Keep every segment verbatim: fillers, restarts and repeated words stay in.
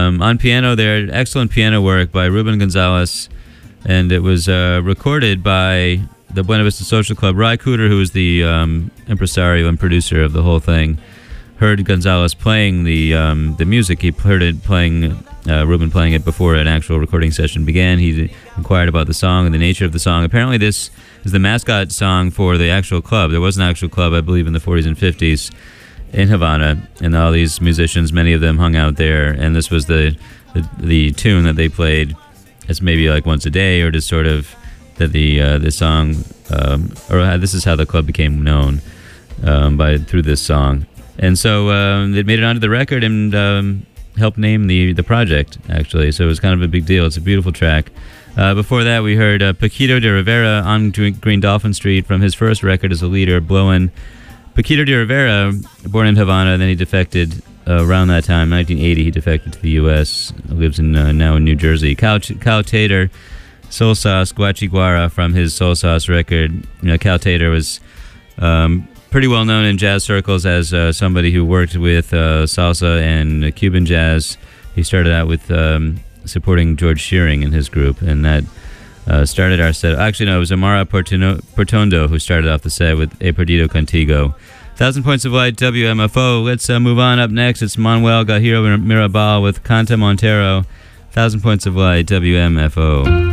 um, on piano there. Excellent piano work by Ruben Gonzalez, and it was uh, recorded by the Buena Vista Social Club. Ry Cooder, who was the um, impresario and producer of the whole thing, heard Gonzalez playing the um, the music. He heard it playing, uh, Ruben playing it before an actual recording session began. He inquired about the song and the nature of the song. Apparently this is the mascot song for the actual club. There was an actual club, I believe, in the forties and fifties in Havana, and all these musicians, many of them hung out there, and this was the the, the tune that they played as maybe like once a day, or just sort of that the uh, the song, um, or this is how the club became known um, by through this song. And so um, it made it onto the record and um, helped name the, the project, actually. So it was kind of a big deal. It's a beautiful track. Uh, before that, we heard uh, Paquito de Rivera on Green Dolphin Street from his first record as a leader, Blowin'. Paquito de Rivera, born in Havana, then he defected uh, around that time, nineteen eighty. He defected to the U S, lives in uh, now in New Jersey. Cal, Cal Tater, Soul Sauce, Guachiguara from his Soul Sauce record. You know, Cal Tater was um, pretty well known in jazz circles as uh, somebody who worked with uh, salsa and uh, Cuban jazz. He started out with um, supporting George Shearing in his group, and that uh, started our set. Actually, no, it was Amara Portino, Portondo who started off the set with E Perdido Contigo. Thousand Points of Light, W M F O. Let's uh, move on. Up next, it's Manuel Gajiro Mirabal with Canta Montero. Thousand Points of Light, W M F O.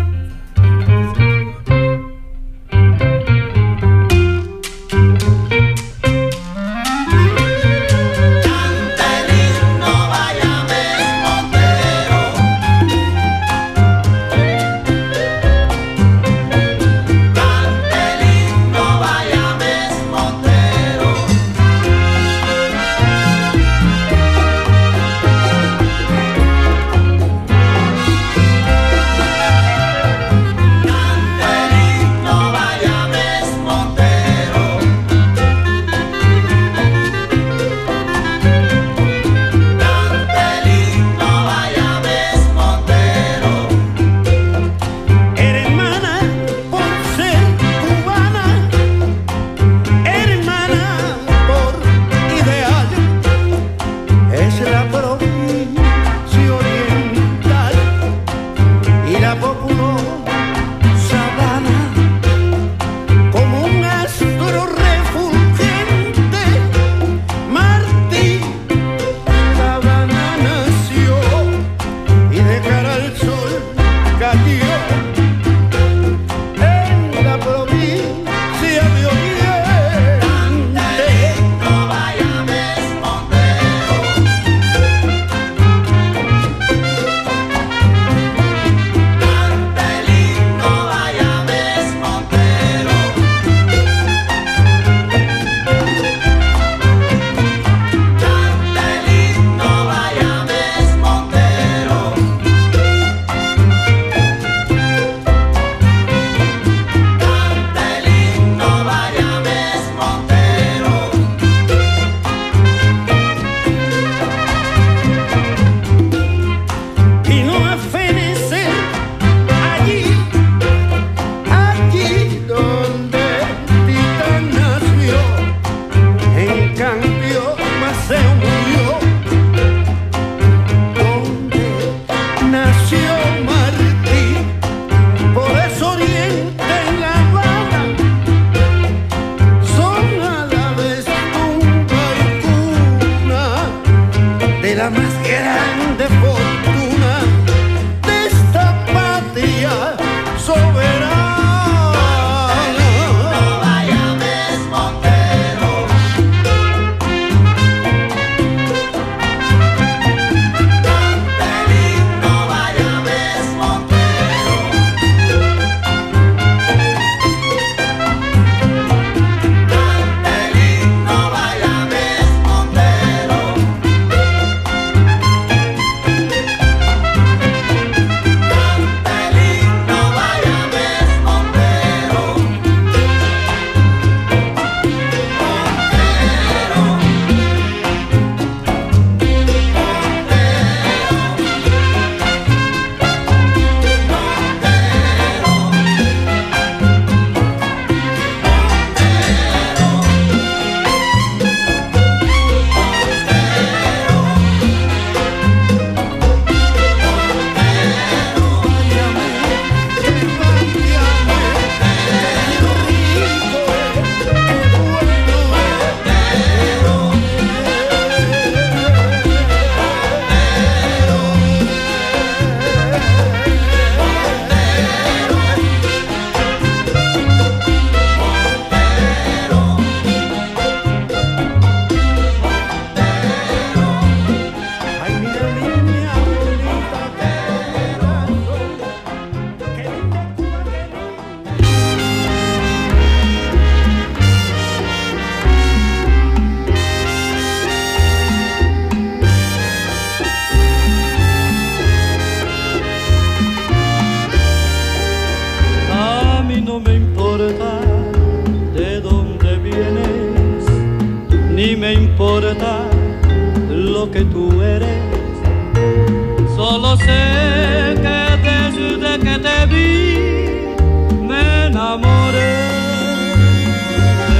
que tú eres. Solo sé que desde que te vi me enamoré de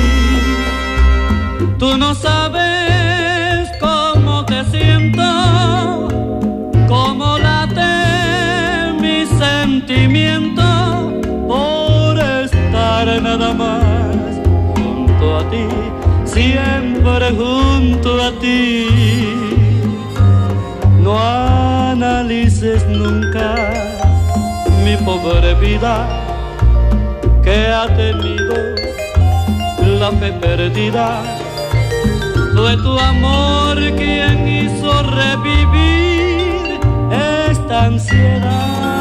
ti. Tú no sabes cómo te siento, cómo late mi sentimiento por estar nada más junto a ti, siempre junto a ti. No analices nunca mi pobre vida, que ha tenido la fe perdida. Fue tu amor quien hizo revivir esta ansiedad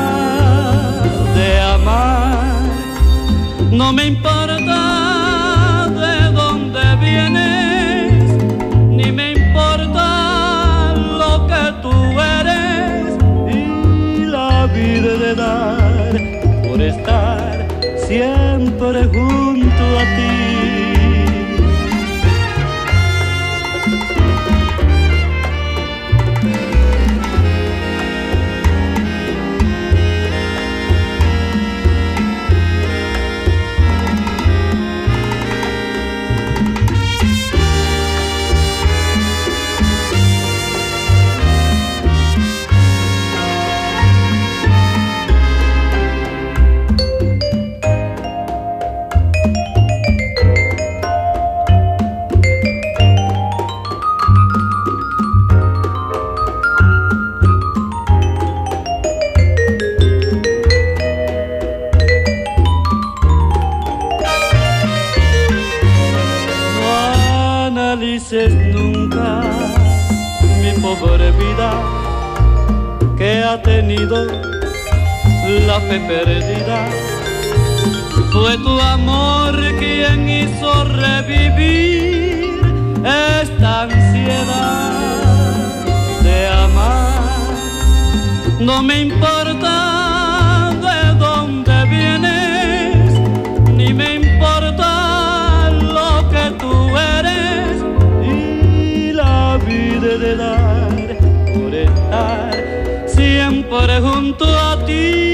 de amar. No me importa de dónde vienes, ni me importa lo que tú eres, y la vida de dar por estar siempre junto a ti. Nunca mi pobre vida, que ha tenido la fe perdida. Fue tu amor quien hizo revivir esta ansiedad de amar. No me importa de dónde vienes, ni me importa lo que tú eres, de dar por estar siempre junto a ti.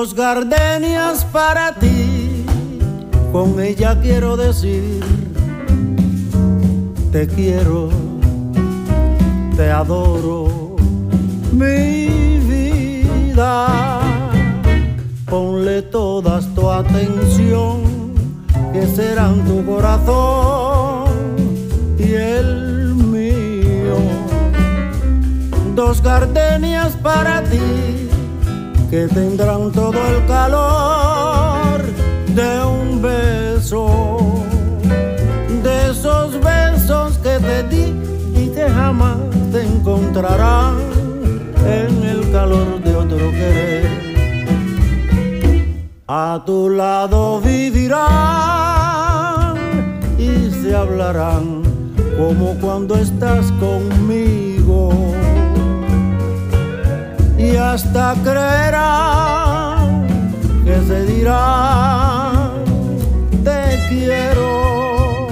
Dos gardenias para ti, con ella quiero decir, te quiero, te adoro, mi vida. Ponle todas tu atención, que serán tu corazón y el mío. Dos gardenias para ti, que tendrán todo el calor de un beso, de esos besos que te di y que jamás te encontrarán en el calor de otro querer. A tu lado vivirán y se hablarán como cuando estás conmigo, y hasta creerán que se dirán te quiero.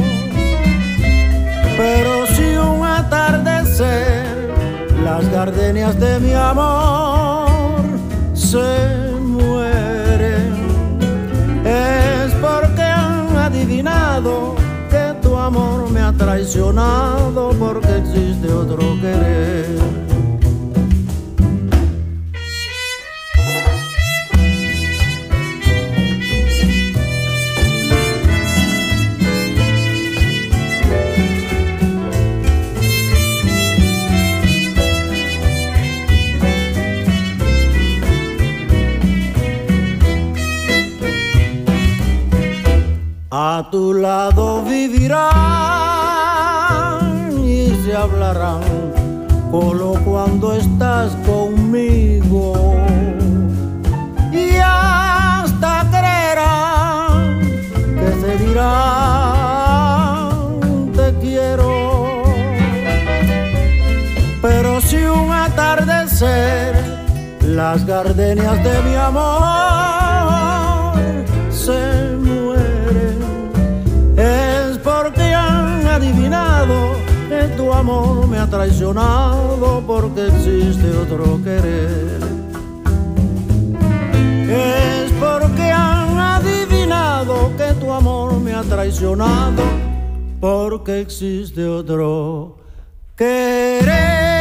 Pero si un atardecer las gardenias de mi amor se mueren, es porque han adivinado que tu amor me ha traicionado, porque existe otro querer. A tu lado vivirán y se hablarán solo cuando estás conmigo, y hasta creerán que se dirán te quiero. Pero si un atardecer las gardenias de mi amor se mueren, es porque han adivinado que tu amor me ha traicionado, porque existe otro querer. Es porque han adivinado que tu amor me ha traicionado, porque existe otro querer.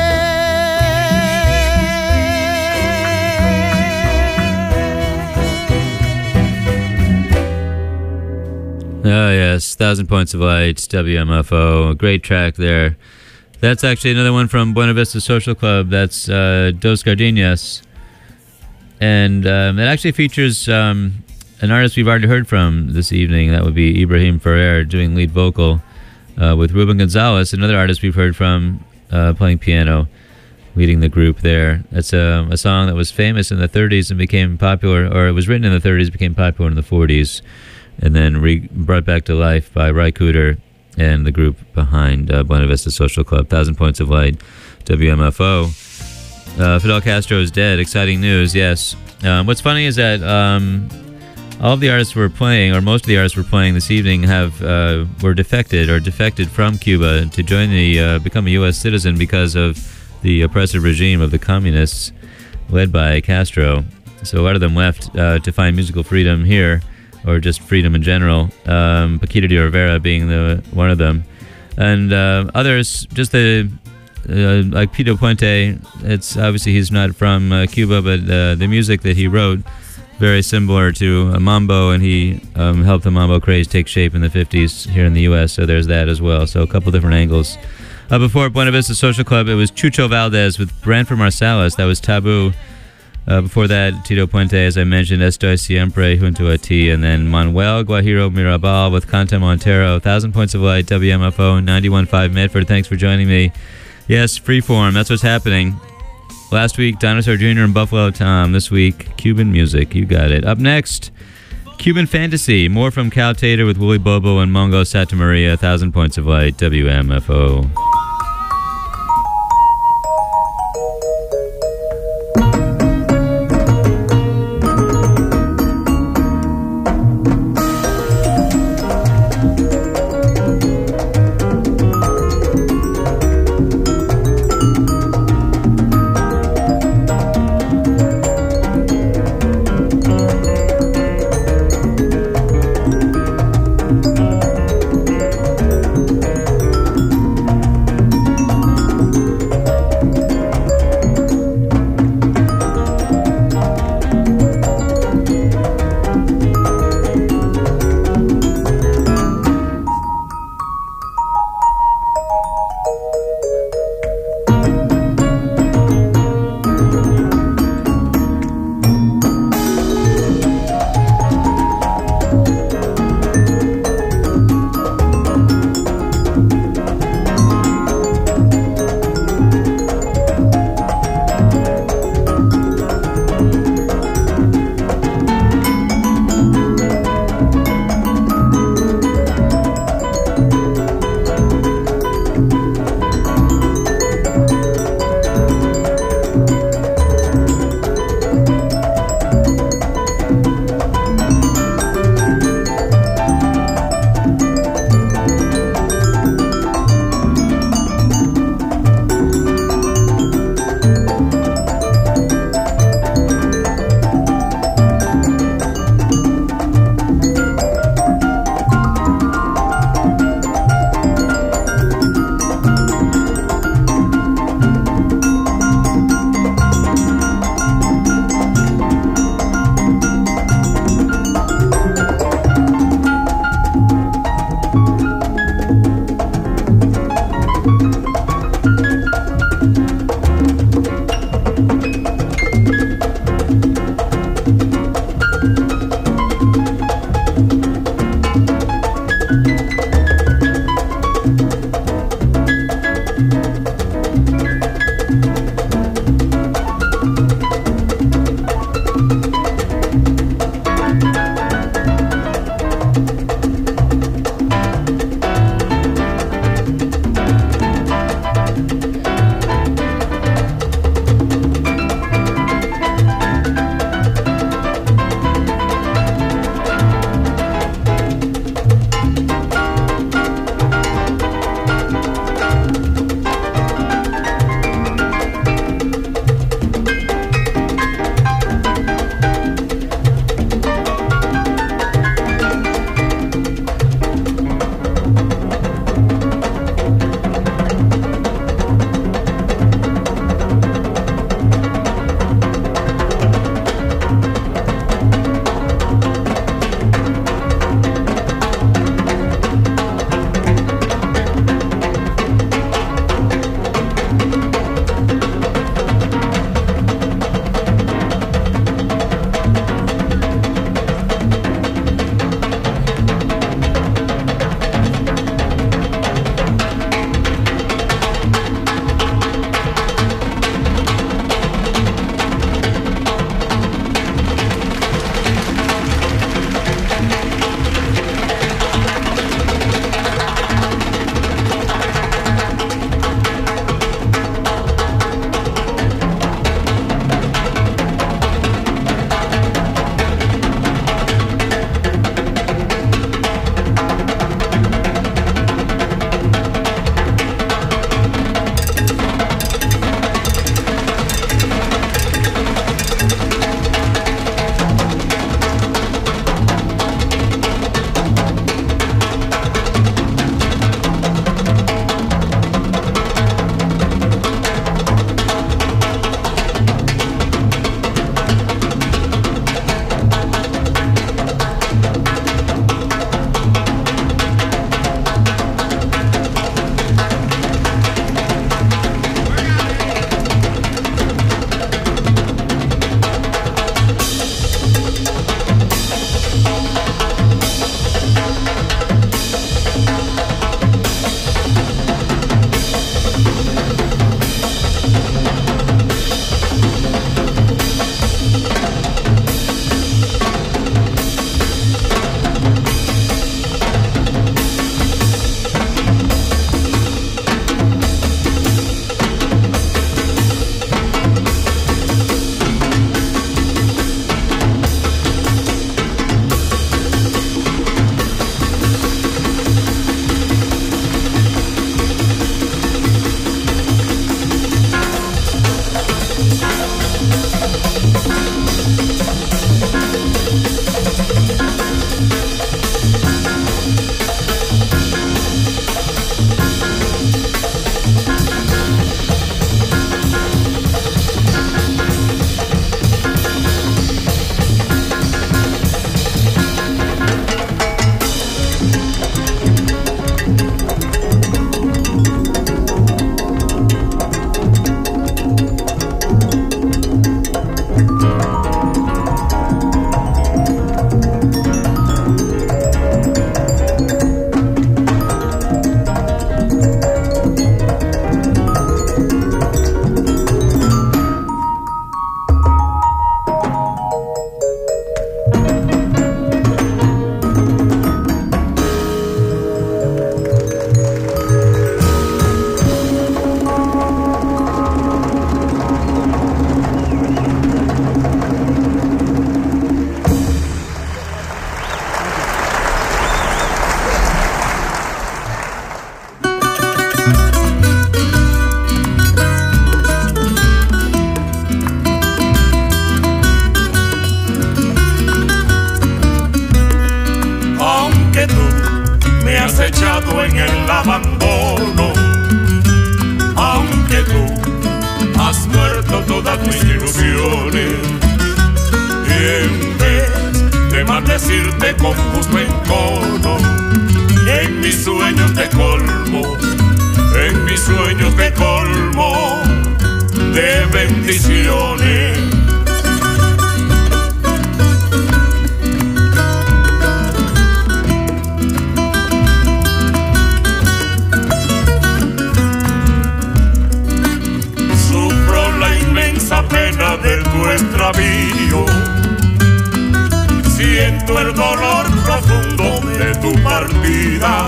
Oh, yes. Thousand Points of Light, W M F O. A great track there. That's actually another one from Buena Vista Social Club. That's uh, Dos Gardenias. And um, it actually features um, an artist we've already heard from this evening. That would be Ibrahim Ferrer doing lead vocal uh, with Ruben Gonzalez, another artist we've heard from uh, playing piano, leading the group there. That's a, a song that was famous in the thirties and became popular, or it was written in the thirties, became popular in the forties. And then re- brought back to life by Ry Cooder and the group behind uh, Buena Vista Social Club. Thousand Points of Light, W M F O. Uh, Fidel Castro is dead. Exciting news, yes. Um, what's funny is that um, all of the artists we're playing, or most of the artists we're playing this evening, have uh, were defected or defected from Cuba to join the uh, become a U S citizen because of the oppressive regime of the communists led by Castro. So a lot of them left uh, to find musical freedom here, or just freedom in general, um, Paquita de Rivera being the one of them. And uh, others, just the, uh, like Pito Puente, it's obviously he's not from uh, Cuba, but uh, the music that he wrote, very similar to a mambo, and he um, helped the mambo craze take shape in the fifties here in the U S, so there's that as well. So a couple different angles. Uh, before Buena Vista Social Club, it was Chucho Valdez with Branford Marsalis, that was Taboo. Uh, before that, Tito Puente, as I mentioned, Estoy Siempre Junto a Ti, and then Manuel Guajiro Mirabal with Canta Montero. Thousand Points of Light, W M F O, ninety-one point five Medford. Thanks for joining me. Yes, Freeform, that's what's happening. Last week, Dinosaur Junior and Buffalo Tom. This week, Cuban music. You got it. Up next, Cuban Fantasy. More from Cal Tater with Willie Bobo and Mongo Santamaria. Thousand Points of Light, W M F O. En el abandono, aunque tú has muerto todas mis ilusiones, y en vez de maldecirte con justo encono, en mis sueños te colmo, en mis sueños te colmo de bendiciones. Pena de tu extravío, siento el dolor profundo de tu partida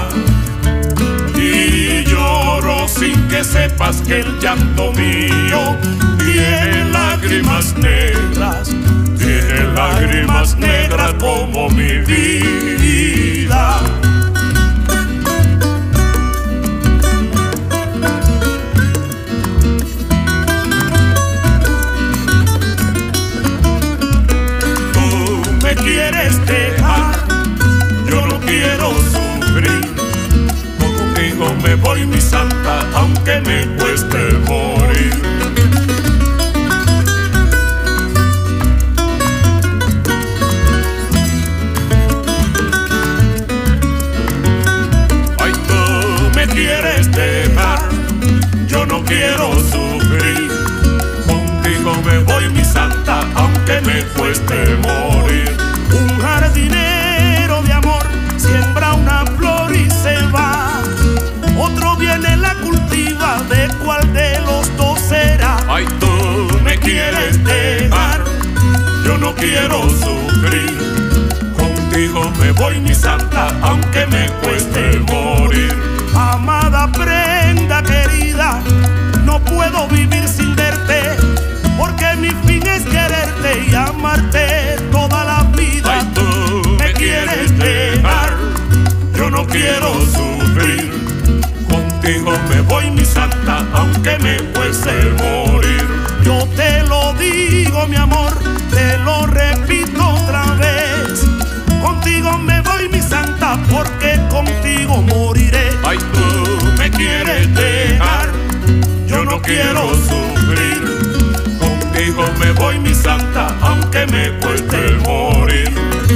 y lloro sin que sepas que el llanto mío tiene lágrimas negras, tiene lágrimas negras como mi vida. Quieres dejar, yo no quiero sufrir, contigo me voy mi santa, aunque me cueste morir. Ay, tú me quieres dejar, yo no quiero sufrir, contigo me voy mi santa, aunque me cueste morir. Un jardinero de amor siembra una flor y se va, otro viene la cultiva, ¿de cuál de los dos será? Ay, tú me quieres dejar, yo no quiero sufrir, contigo me voy mi santa, aunque me cueste morir. Amada prenda querida, no puedo vivir sin verte, porque mi fin es quererte y amarte toda la vida. Ay, tú me quieres dejar, yo no quiero sufrir, contigo me voy mi santa, aunque me cueste morir. Yo te lo digo mi amor, te lo repito otra vez, contigo me voy mi santa, porque contigo moriré. Ay, tú me quieres dejar, yo no quiero sufrir, contigo me voy mi santa, aunque me cueste morir.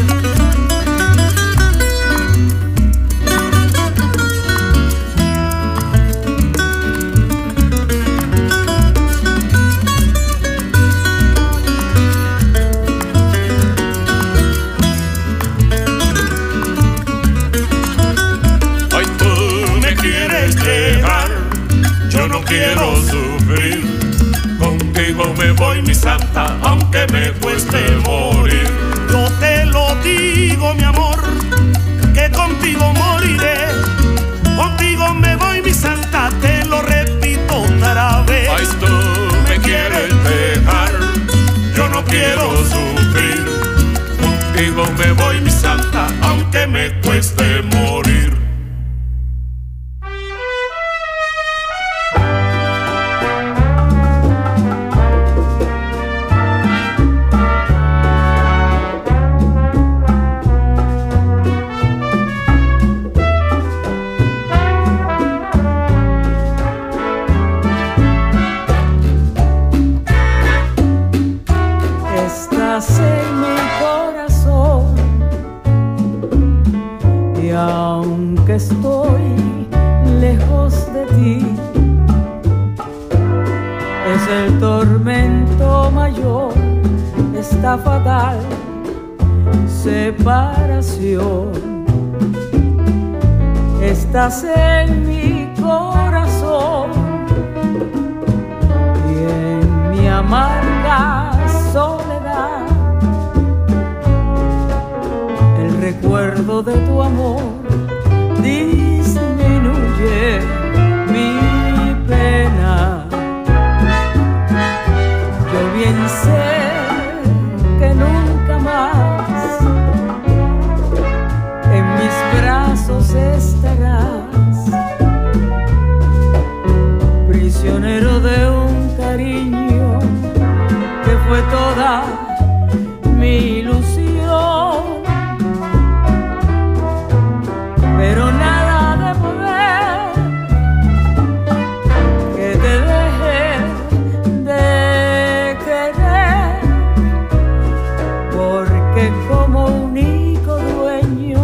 Ay, tú me quieres dejar, yo no quiero sufrir, contigo me voy mi santa, aunque me cueste morir. Yo te lo digo mi amor, que contigo moriré, contigo me voy mi santa, te lo repito otra vez. Ay, tú me quieres dejar, yo no quiero sufrir, contigo me voy mi santa, aunque me cueste morir. estás en mi corazón, y aunque estoy lejos de ti, es el tormento mayor, esta fatal separación. Estás en mi corazón y en mi amarga soledad, el recuerdo de tu amor disminuye mi pena. Yo bien sé que nunca más en mis brazos estarás, prisionero de un cariño que fue toda mi ilusión, pero nada de poder que te deje de querer, porque como único dueño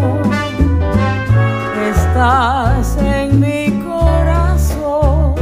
estás en mi corazón.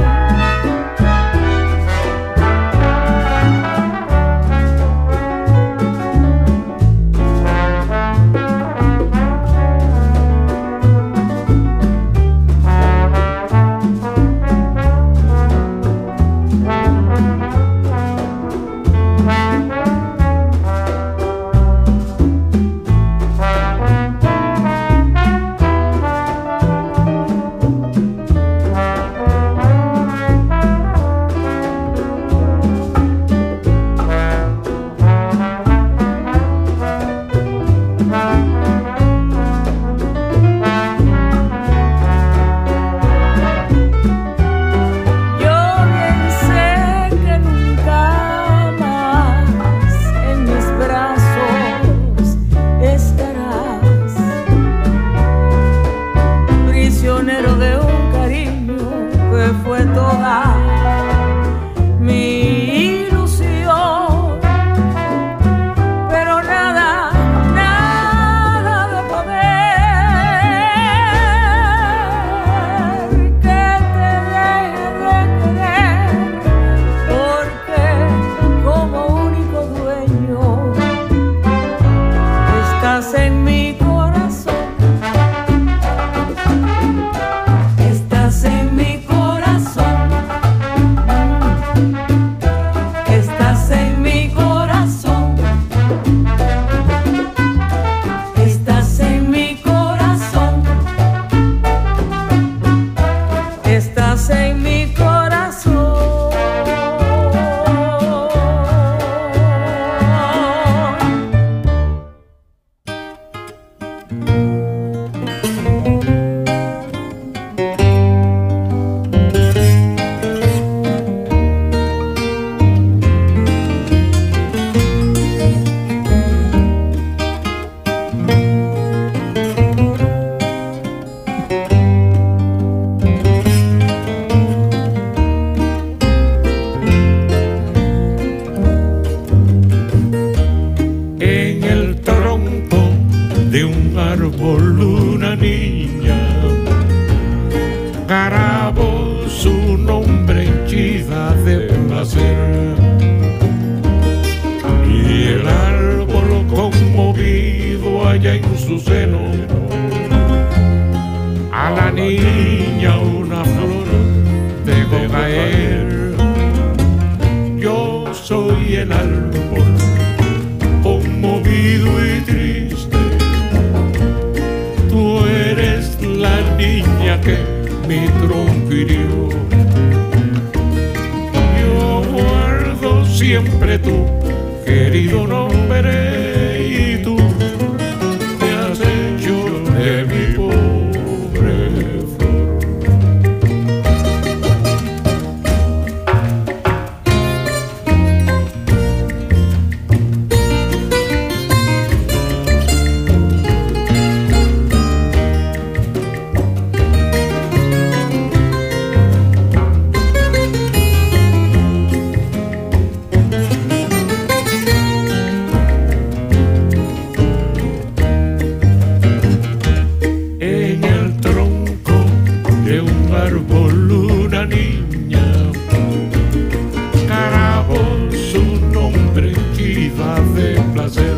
hombre iba de placer.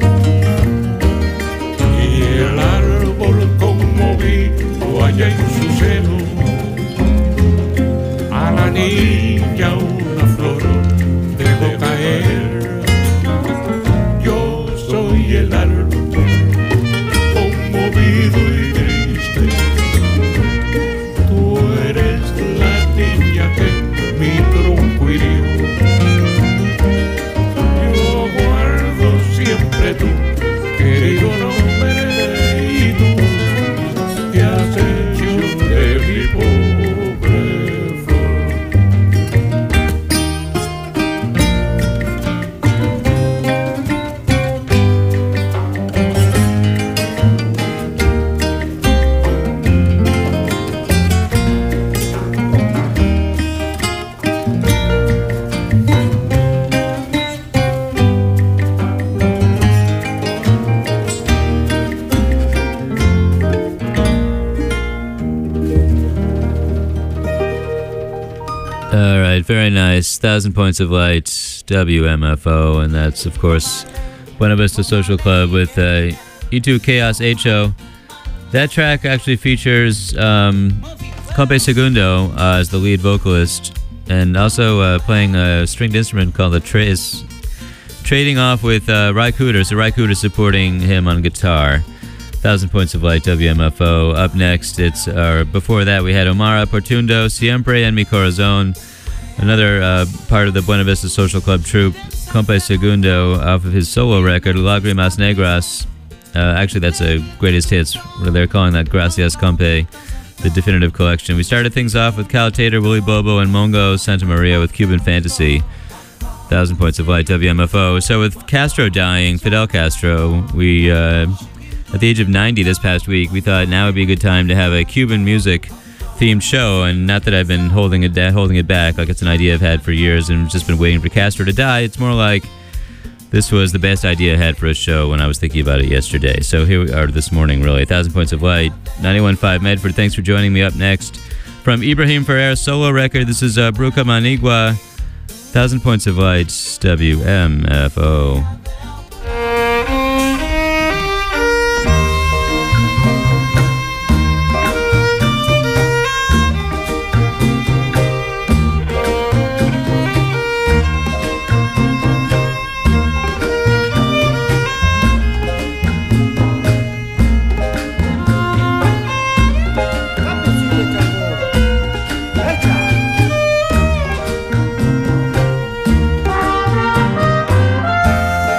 Y el árbol conmovido allá en su seno, a la niña una flor dejó caer. Yo soy el árbol conmovido y triste, tú eres la niña que mi tronco hirió. Yo guardo siempre tu querido nombre y tú te has hecho de mi pobre flor. All right, very nice. Thousand Points of Light, W M F O, and that's, of course, Buena Vista Social Club with uh, E two Chaos H O. That track actually features um, Compe Segundo uh, as the lead vocalist, and also uh, playing a stringed instrument called the Trace, trading off with uh, Ry Cooder, so Ry Cooder supporting him on guitar. Thousand Points of Light, W M F O. Up next, it's uh, before that we had Omar Portundo, Siempre en mi Corazón, another uh, part of the Buena Vista Social Club troupe, Compe Segundo, off of his solo record, Lágrimas Negras. Uh, actually, that's a greatest hits, where they're calling that Gracias Compe, the definitive collection. We started things off with Cal Tater, Willie Bobo, and Mongo Santa Maria with Cuban Fantasy. Thousand Points of Light, W M F O. So with Castro dying, Fidel Castro, we... Uh, At the age of ninety this past week, we thought now would be a good time to have a Cuban music themed show, and not that I've been holding it da- holding it back, like it's an idea I've had for years and just been waiting for Castro to die. It's more like this was the best idea I had for a show when I was thinking about it yesterday. So here we are this morning, really. Thousand Points of Light, ninety-one point five Medford. Thanks for joining me. Up next, from Ibrahim Ferrer's solo record, this is uh, Bruca Manigua, Thousand Points of Light, W M F O. Echa.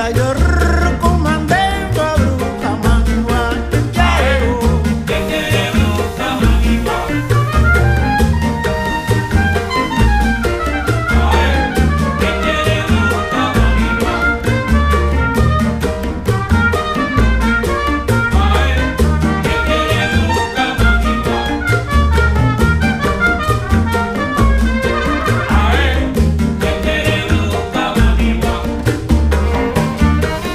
ya yo recomendando a Bruja Manigua. ¿Qué quiere Bruja Manigua? Ay, ¿qué quiere Bruja Manigua? Ay, ¿qué quiere Bruja Manigua? Ay, ¿qué quiere Bruja Manigua?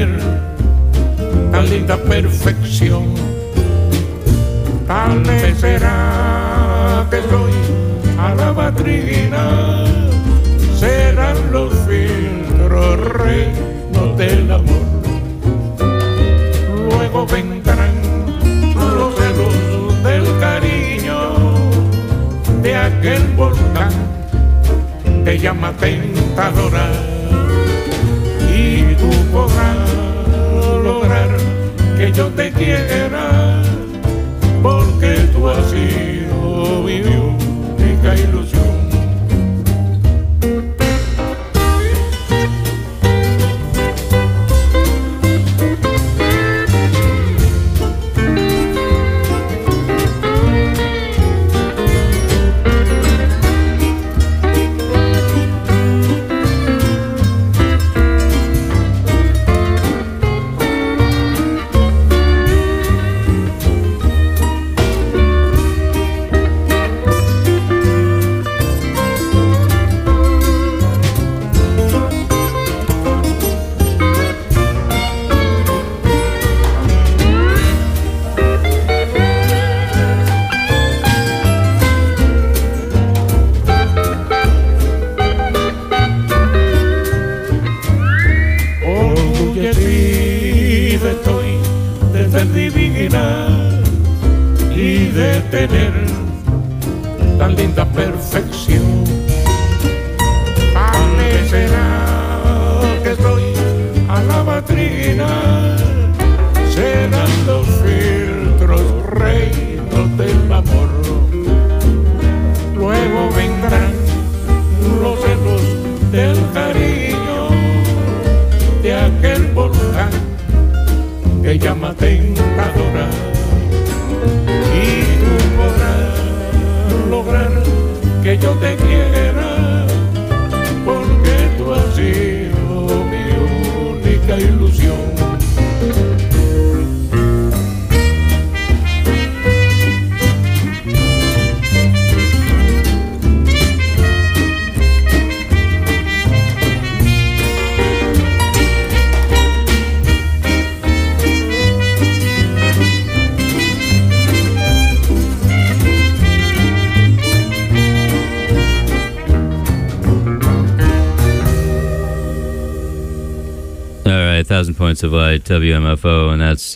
tan linda perfección. Tal vez será que soy a la batrina, serán los filtros reinos del amor. Luego vendrán los celos del cariño de aquel volcán que llama tentadora, y tú podrás lograr que yo te quiera, porque tú has sido mi única ilusión. Tener tan linda perfección. Tal vez será que estoy a la batrina, serán los filtros reinos del amor. Luego vendrán los celos del cariño de aquel volcán que llama tentadora, y tú podrás lograr que yo te quiera, porque tú has sido mi única ilusión. Thousand Points of Light, W M F O, and that's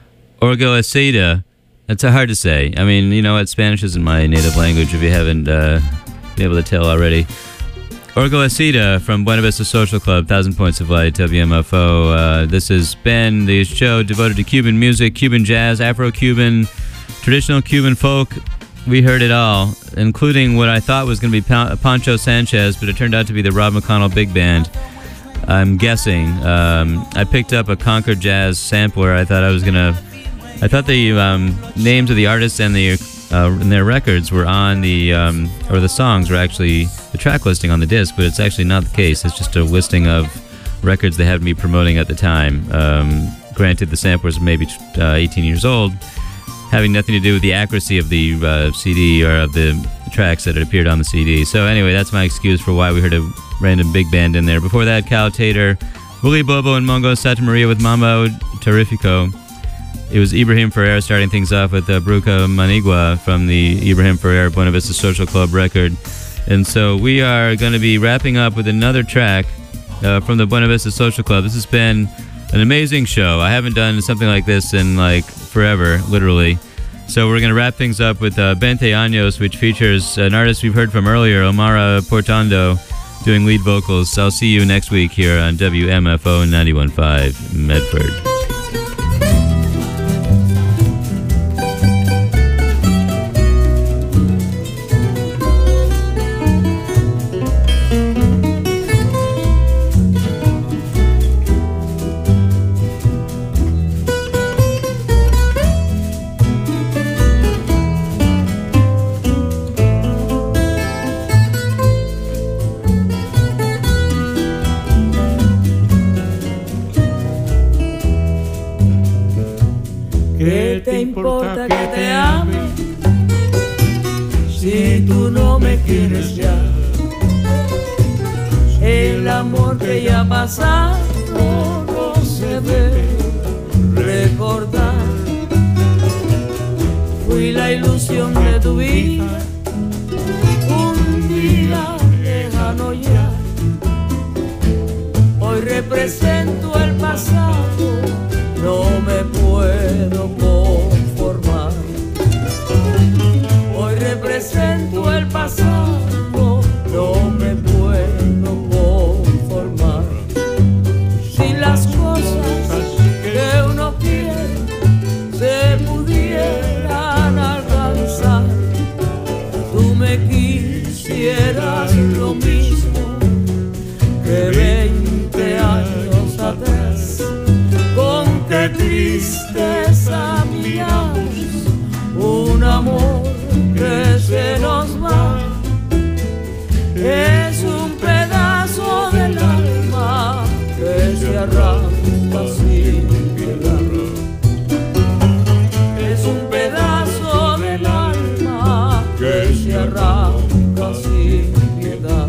Orgoacida. That's hard to say. I mean, you know what? Spanish isn't my native language, if you haven't uh, been able to tell already. Orgoacida from Buena Vista Social Club, Thousand Points of Light, W M F O. Uh, this has been the show devoted to Cuban music, Cuban jazz, Afro-Cuban, traditional Cuban folk. We heard it all, including what I thought was going to be pa- Pancho Sanchez, but it turned out to be the Rob McConnell Big Band. I'm guessing. Um, I picked up a Concord Jazz sampler. I thought I was gonna. I thought the um, names of the artists and the uh, and their records were on the um, or the songs were actually the track listing on the disc, but it's actually not the case. It's just a listing of records they had me promoting at the time. Um, granted, the samplers were maybe uh, eighteen years old, having nothing to do with the accuracy of the uh, C D or of the tracks that had appeared on the C D. So anyway, that's my excuse for why we heard a random big band in there. Before that, Cal Tater, Willie Bobo and Mongo Santa Maria with Mambo Terrifico. It was Ibrahim Ferrer starting things off with uh, Bruca Manigua from the Ibrahim Ferrer Buena Vista Social Club record. And so we are going to be wrapping up with another track uh, from the Buena Vista Social Club. This has been an amazing show. I haven't done something like this in like forever, literally. So we're going to wrap things up with uh, Veinte Años, which features an artist we've heard from earlier, Omara Portando, doing lead vocals. I'll see you next week here on W M F O ninety-one point five Medford. ¿Qué te importa que te ame si tú no me quieres ya? El amor que ya ha pasado no se poder recordar. Fui la ilusión de tu vida, un día lejano ya. Hoy represento el pasado, no me puedo conformar. Hoy represento el pasado, no me puedo conformar. Si las cosas que uno quiere se pudieran alcanzar, tú me quisieras lo mismo que veinte años atrás. Con qué tristeza miramos un amor que se nos va. Es un pedazo del alma que se arranca sin piedad. Es un pedazo del alma que se arranca sin piedad.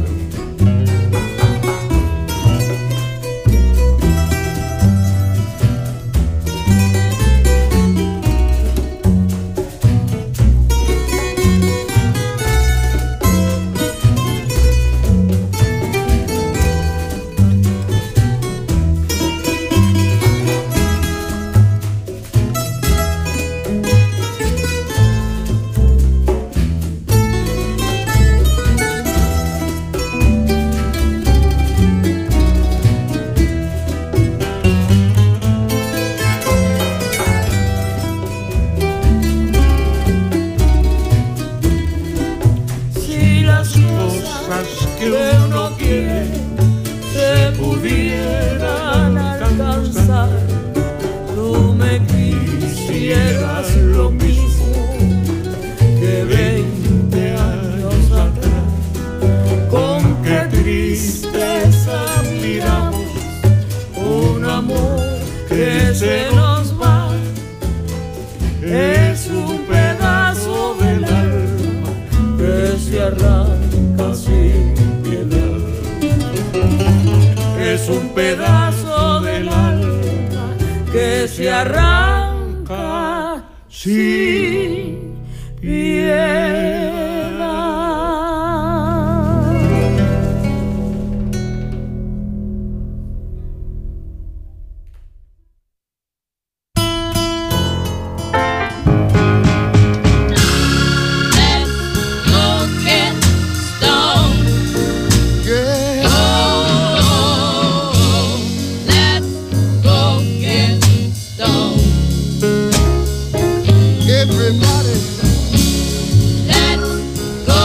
Que uno quiere se pudieran alcanzar, tú me quisieras lo mismo que veinte años atrás. Con qué tristeza miramos un amor que se nos va. Es un pedazo del alma que se arranca sin piedad. Es un pedazo del alma que se arranca sin